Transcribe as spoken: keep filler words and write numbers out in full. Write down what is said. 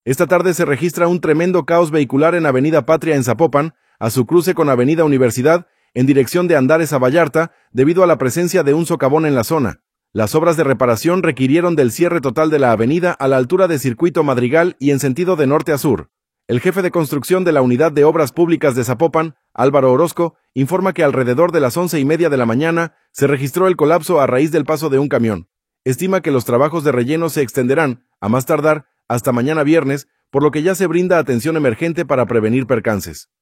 Esta tarde se registra un tremendo caos vehicular en Avenida Patria en Zapopan, a su cruce con Avenida Universidad, en dirección de Andares a Vallarta, debido a la presencia de un socavón en la zona. Las obras de reparación requirieron del cierre total de la avenida a la altura de Circuito Madrigal y en sentido de norte a sur. El jefe de construcción de la Unidad de Obras Públicas de Zapopan, Álvaro Orozco, informa que alrededor de las once y media de la mañana se registró el colapso a raíz del paso de un camión. Estima que los trabajos de relleno se extenderán, a más tardar, hasta mañana viernes, por lo que ya se brinda atención emergente para prevenir percances.